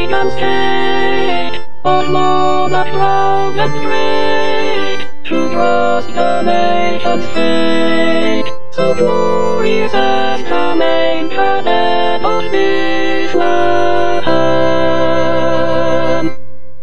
and state, but more that proud and great, to trust the nation's fate. So glorious as the main cadet of Bethlehem.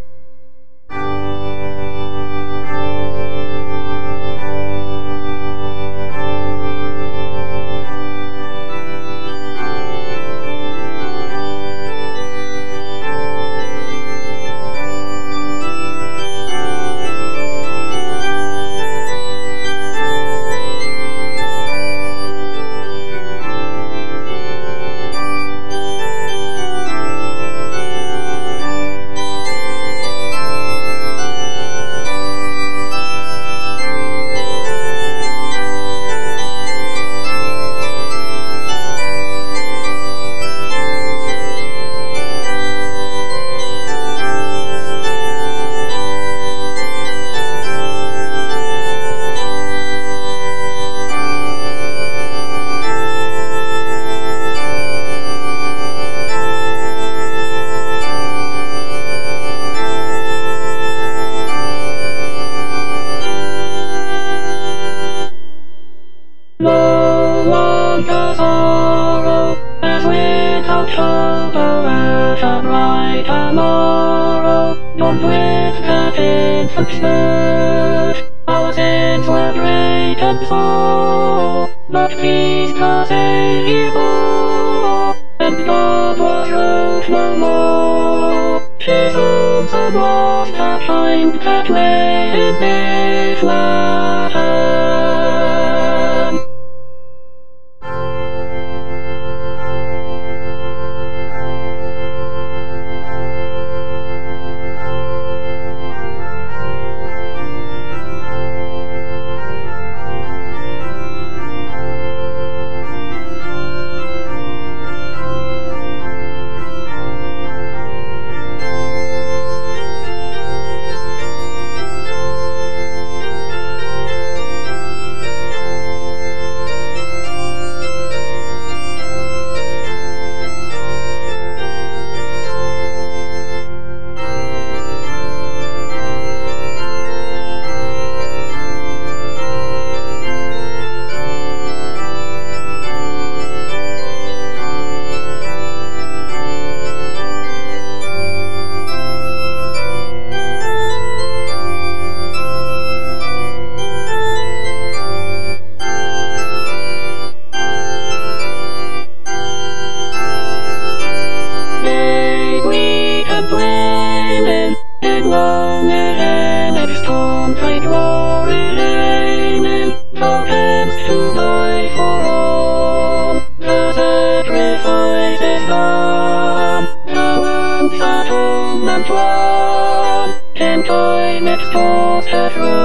No one can sorrow as without shelter at a bright tomorrow. Don't with that infant's birth, our sins were great and sore, but Christ has saved all, and God was wrote no more. His own son was the child that lay in Bethlehem. Long ahead, and storms like glory reigning, tokens to die for all. The sacrifice is done, the wounds atonement won, in time its cause has run.